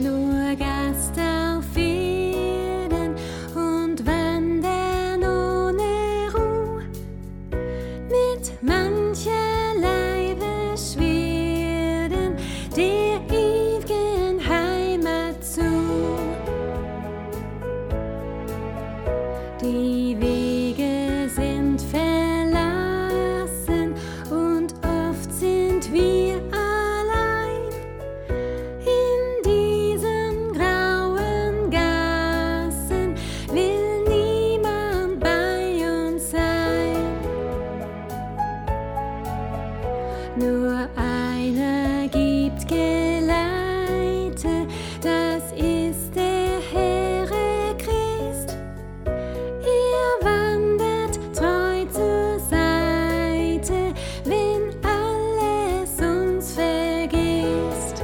nur Gast auf Erden und wandern ohne Ruhe mit mancherlei Beschwerden der ewigen Heimat zu. Die Wege sind verlassen und oft sind wir allein in diesen grauen Gassen, will niemand bei uns sein. Nur einer gibt Geleite, das ist der Heere Christ. Er wandert treu zur Seite, wenn alles uns vergisst.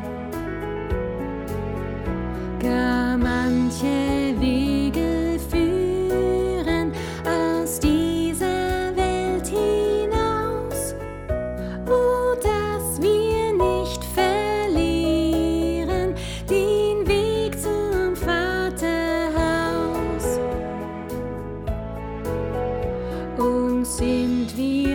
Gar manche Wege führen aus dieser Welt hinaus, o dass wir nicht verlieren den Weg zum Vaterhaus. Und sind wir